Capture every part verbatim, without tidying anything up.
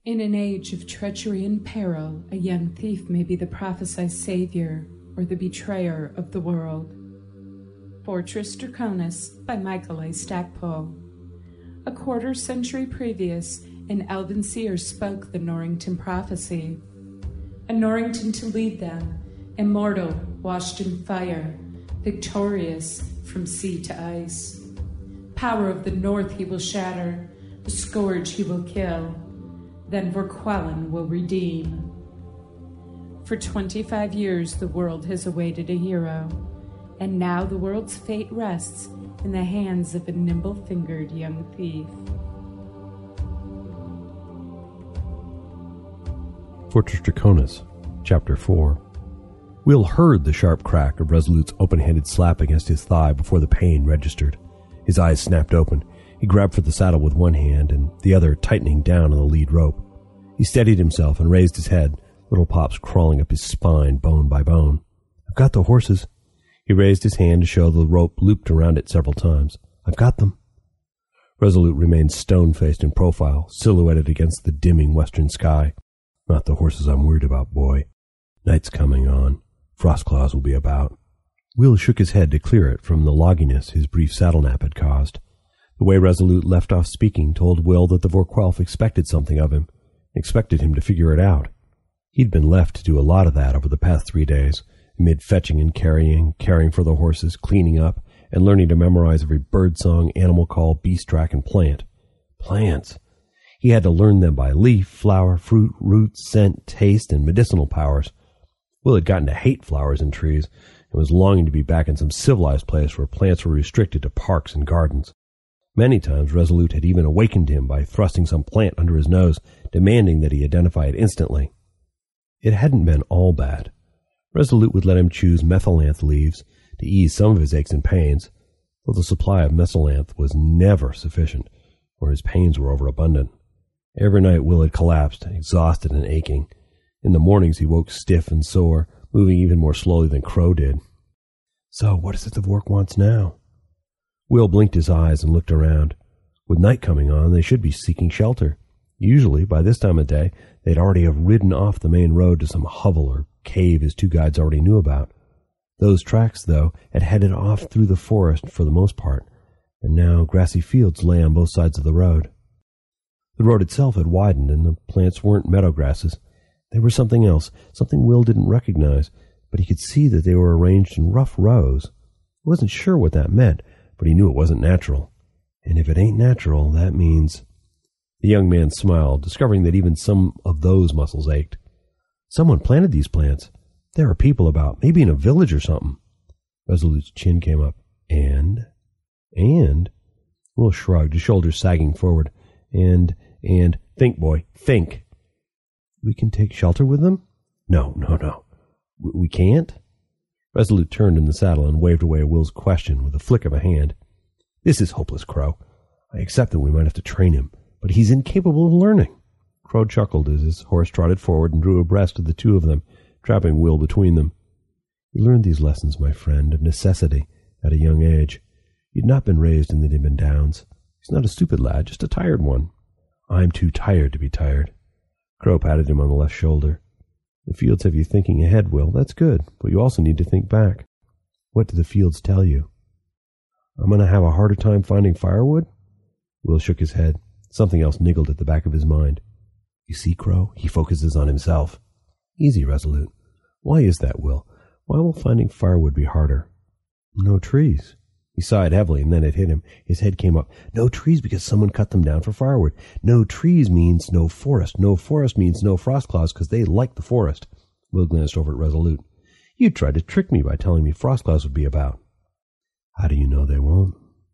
In an age of treachery and peril, a young thief may be the prophesied savior or the betrayer of the world. Fortress Draconis by Michael A. Stackpole. A quarter century previous, an elven seer spoke the Norrington prophecy. A Norrington to lead them, immortal, washed in fire, victorious from sea to ice. Power of the north he will shatter, a scourge he will kill, then Vorquellen will redeem. For twenty-five years the world has awaited a hero, and now the world's fate rests in the hands of a nimble-fingered young thief. Fortress Draconis, Chapter four. Will heard the sharp crack of Resolute's open-handed slap against his thigh before the pain registered. His eyes snapped open. He grabbed for the saddle with one hand and the other tightening down on the lead rope. He steadied himself and raised his head, little pops crawling up his spine bone by bone. "I've got the horses." He raised his hand to show the rope looped around it several times. "I've got them." Resolute remained stone-faced in profile, silhouetted against the dimming western sky. "Not the horses I'm worried about, boy. Night's coming on. Frostclaws will be about." Will shook his head to clear it from the logginess his brief saddle nap had caused. The way Resolute left off speaking told Will that the Vorquelf expected something of him, expected him to figure it out. He'd been left to do a lot of that over the past three days, amid fetching and carrying, caring for the horses, cleaning up, and learning to memorize every bird song, animal call, beast track, and plant. Plants! He had to learn them by leaf, flower, fruit, root, scent, taste, and medicinal powers. Will had gotten to hate flowers and trees, and was longing to be back in some civilized place where plants were restricted to parks and gardens. Many times Resolute had even awakened him by thrusting some plant under his nose, demanding that he identify it instantly. It hadn't been all bad. Resolute would let him choose methylanth leaves to ease some of his aches and pains, though the supply of mesolanth was never sufficient, or his pains were overabundant. Every night Will had collapsed, exhausted and aching. In the mornings he woke stiff and sore, moving even more slowly than Crow did. "So what is it the Vork wants now?" Will blinked his eyes and looked around. With night coming on, they should be seeking shelter. Usually, by this time of day, they'd already have ridden off the main road to some hovel or cave his two guides already knew about. Those tracks, though, had headed off through the forest for the most part, and now grassy fields lay on both sides of the road. The road itself had widened, and the plants weren't meadow grasses. They were something else, something Will didn't recognize, but he could see that they were arranged in rough rows. He wasn't sure what that meant, but he knew it wasn't natural. And if it ain't natural, that means... The young man smiled, discovering that even some of those muscles ached. "Someone planted these plants. There are people about, maybe in a village or something." Resolute's chin came up. "And? And?" Will shrugged, his shoulders sagging forward. And, and, think, boy, think. "We can take shelter with them?" "No, no, no. W- we can't?" Resolute turned in the saddle and waved away Will's question with a flick of a hand. "This is hopeless, Crow. I accept that we might have to train him, but he's incapable of learning." Crow chuckled as his horse trotted forward and drew abreast of the two of them, trapping Will between them. "You learned these lessons, my friend, of necessity, at a young age. You'd not been raised in the Nimbin Downs. He's not a stupid lad, just a tired one." "I'm too tired to be tired." Crow patted him on the left shoulder. "The fields have you thinking ahead, Will. That's good, but you also need to think back." "What do the fields tell you?" "I'm going to have a harder time finding firewood?" Will shook his head. Something else niggled at the back of his mind. "You see, Crow, he focuses on himself." "Easy, Resolute. Why is that, Will? Why will finding firewood be harder?" "No trees." He sighed heavily, and then it hit him. His head came up. "No trees because someone cut them down for firewood. No trees means no forest. No forest means no Frostclaws because they like the forest." Will glanced over at Resolute. "You tried to trick me by telling me Frostclaws would be about." "How do you know they won't?"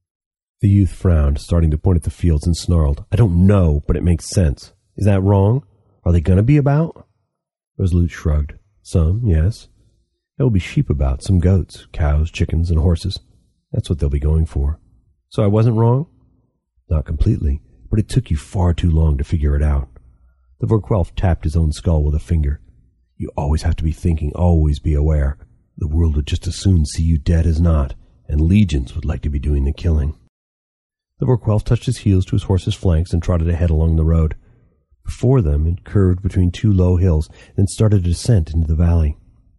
The youth frowned, starting to point at the fields, and snarled. "I don't know, but it makes sense. Is that wrong? Are they going to be about?" Resolute shrugged. "Some, yes. There will be sheep about, some goats, cows, chickens, and horses. That's what they'll be going for." "So I wasn't wrong?" "Not completely, but it took you far too long to figure it out." The Vorquelf tapped his own skull with a finger. "You always have to be thinking, always be aware. The world would just as soon see you dead as not, and legions would like to be doing the killing." The Vorquelf touched his heels to his horse's flanks and trotted ahead along the road. Before them it curved between two low hills, then started a descent into the valley.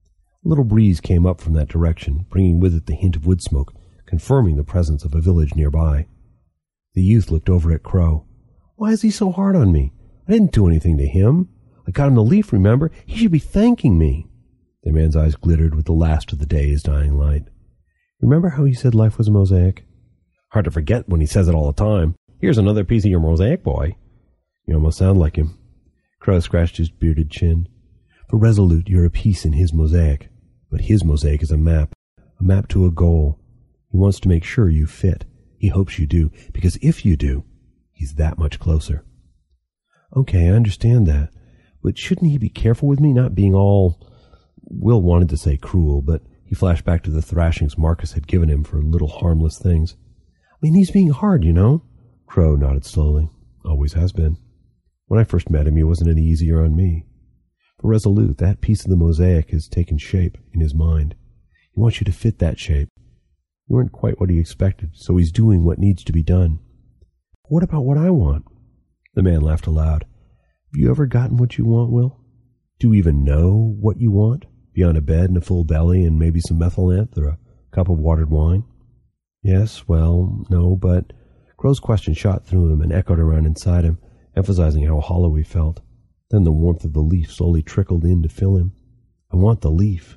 A little breeze came up from that direction, bringing with it the hint of wood smoke, confirming the presence of a village nearby. The youth looked over at Crow. "Why is he so hard on me? I didn't do anything to him. I got him the leaf, remember? He should be thanking me." The man's eyes glittered with the last of the day's dying light. "Remember how he said life was a mosaic?" "Hard to forget when he says it all the time. Here's another piece of your mosaic, boy." "You almost sound like him." Crow scratched his bearded chin. "For Resolute, you're a piece in his mosaic. But his mosaic is a map, a map to a goal. He wants to make sure you fit. He hopes you do, because if you do, he's that much closer." "Okay, I understand that. But shouldn't he be careful with me, not being all—" Will wanted to say cruel, but he flashed back to the thrashings Marcus had given him for little harmless things. "I mean, he's being hard, you know." Crow nodded slowly. "Always has been. When I first met him, he wasn't any easier on me. For Resolute, that piece of the mosaic has taken shape in his mind. He wants you to fit that shape. You weren't quite what he expected, so he's doing what needs to be done." "What about what I want?" The man laughed aloud. "Have you ever gotten what you want, Will? Do you even know what you want, beyond a bed and a full belly and maybe some methylanth or a cup of watered wine?" "Yes, well, no, but—" Crow's question shot through him and echoed around inside him, emphasizing how hollow he felt. Then the warmth of the leaf slowly trickled in to fill him. "I want the leaf."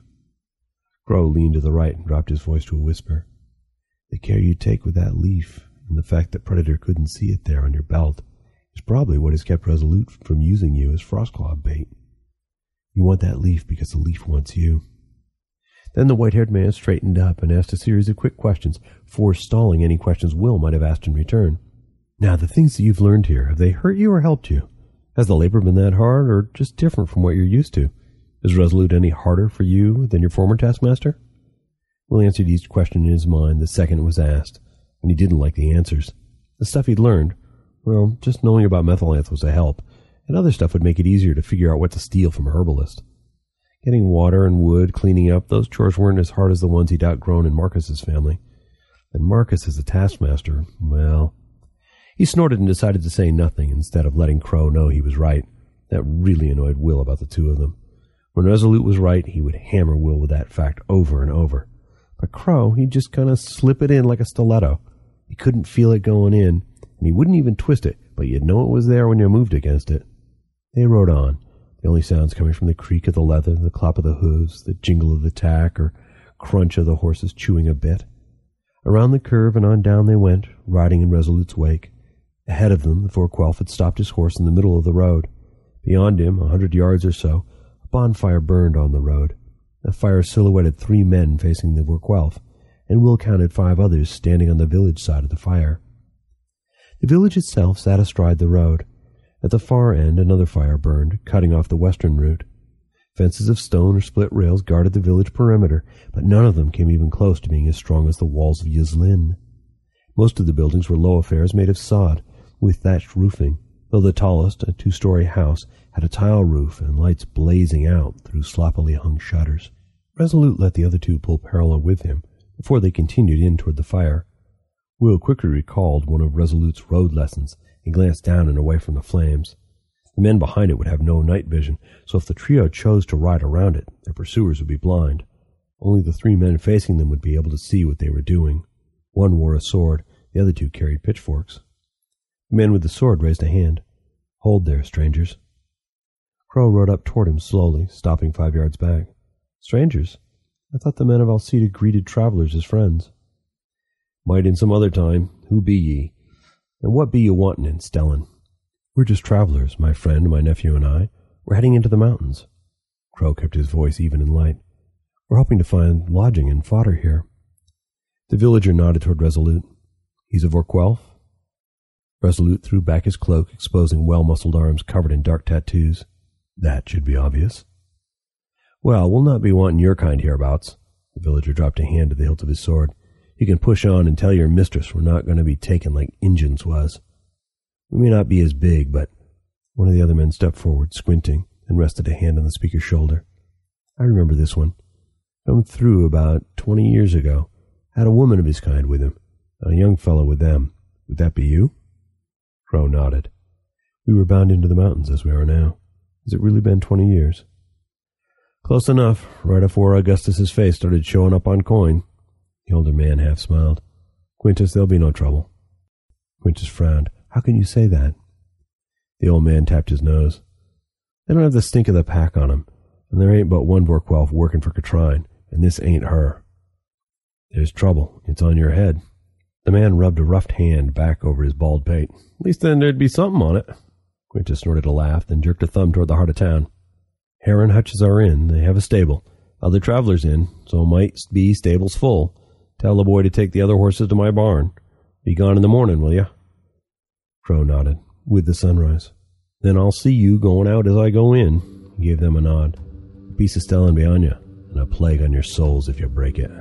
Crow leaned to the right and dropped his voice to a whisper. "The care you take with that leaf, and the fact that Predator couldn't see it there on your belt, is probably what has kept Resolute from using you as Frostclaw bait. You want that leaf because the leaf wants you." Then the white-haired man straightened up and asked a series of quick questions, forestalling any questions Will might have asked in return. "Now, the things that you've learned here, have they hurt you or helped you? Has the labor been that hard, or just different from what you're used to? Is Resolute any harder for you than your former taskmaster?" Will answered each question in his mind the second it was asked, and he didn't like the answers. The stuff he'd learned, well, just knowing about methylanth was a help, and other stuff would make it easier to figure out what to steal from a herbalist. Getting water and wood, cleaning up, those chores weren't as hard as the ones he'd outgrown in Marcus's family. And Marcus as a taskmaster, well... He snorted and decided to say nothing instead of letting Crow know he was right. That really annoyed Will about the two of them. When Resolute was right, he would hammer Will with that fact over and over. But Crow, he'd just kind of slip it in like a stiletto. He couldn't feel it going in, and he wouldn't even twist it, but you'd know it was there when you moved against it. They rode on, the only sounds coming from the creak of the leather, the clop of the hooves, the jingle of the tack, or crunch of the horses chewing a bit. Around the curve and on down they went, riding in Resolute's wake. Ahead of them, the Vorquelf had stopped his horse in the middle of the road. Beyond him, a hundred yards or so, a bonfire burned on the road. The fire silhouetted three men facing the Vorquelf, and Will counted five others standing on the village side of the fire. The village itself sat astride the road. At the far end, another fire burned, cutting off the western route. Fences of stone or split rails guarded the village perimeter, but none of them came even close to being as strong as the walls of Yizlin. Most of the buildings were low affairs made of sod, with thatched roofing, though the tallest, a two-story house, had a tile roof and lights blazing out through sloppily hung shutters. Resolute let the other two pull parallel with him before they continued in toward the fire. Will quickly recalled one of Resolute's road lessons and glanced down and away from the flames. The men behind it would have no night vision, so if the trio chose to ride around it, their pursuers would be blind. Only the three men facing them would be able to see what they were doing. One wore a sword, the other two carried pitchforks. The man with the sword raised a hand. "Hold there, strangers." Crow rode up toward him slowly, stopping five yards back. "Strangers? I thought the men of Alcida greeted travelers as friends." "Might in some other time. Who be ye? And what be ye wantin' in Stellan?" "We're just travelers, my friend, my nephew, and I. We're heading into the mountains." Crow kept his voice even and light. "We're hoping to find lodging and fodder here." The villager nodded toward Resolute. "He's a Vorquelf?" Resolute threw back his cloak, exposing well-muscled arms covered in dark tattoos. "That should be obvious." "Well, we'll not be wanting your kind hereabouts." The villager dropped a hand to the hilt of his sword. "You can push on and tell your mistress we're not going to be taken like Injuns was. We may not be as big, but—" One of the other men stepped forward, squinting, and rested a hand on the speaker's shoulder. "I remember this one. Come through about twenty years ago. Had a woman of his kind with him, and a young fellow with them. Would that be you?" Crow nodded. We were bound into the mountains as we are now. Has it really been twenty years? Close enough, right afore Augustus's face started showing up on coin. The older man half smiled. Quintus, there'll be no trouble. Quintus frowned. How can you say that? The old man tapped his nose. They don't have the stink of the pack on 'em, and there ain't but one Vorkwolf working for Katrine, and this ain't her. There's trouble. It's on your head. The man rubbed a roughed hand back over his bald pate. At least then there'd be something on it. Quintus snorted a laugh, then jerked a thumb toward the heart of town. Hare and Hutches are in. They have a stable. Other travelers in, so might be stables full. Tell the boy to take the other horses to my barn. Be gone in the morning, will you? Crow nodded. With the sunrise. Then I'll see you going out as I go in. He gave them a nod. A piece of stellan beyond you, and a plague on your souls if you break it.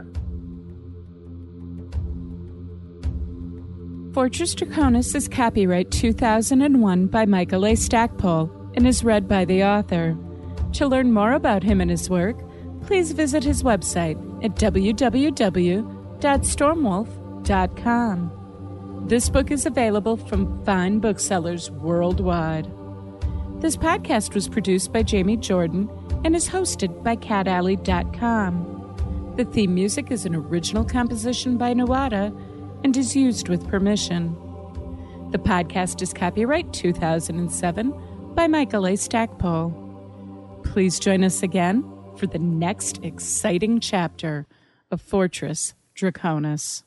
Fortress Draconis is copyright two thousand one by Michael A. Stackpole and is read by the author. To learn more about him and his work, please visit his website at w w w dot stormwolf dot com. This book is available from fine booksellers worldwide. This podcast was produced by Jamie Jordan and is hosted by cat alley dot com. The theme music is an original composition by Nuada and is used with permission. The podcast is copyright two thousand seven by Michael A. Stackpole. Please join us again for the next exciting chapter of Fortress Draconis.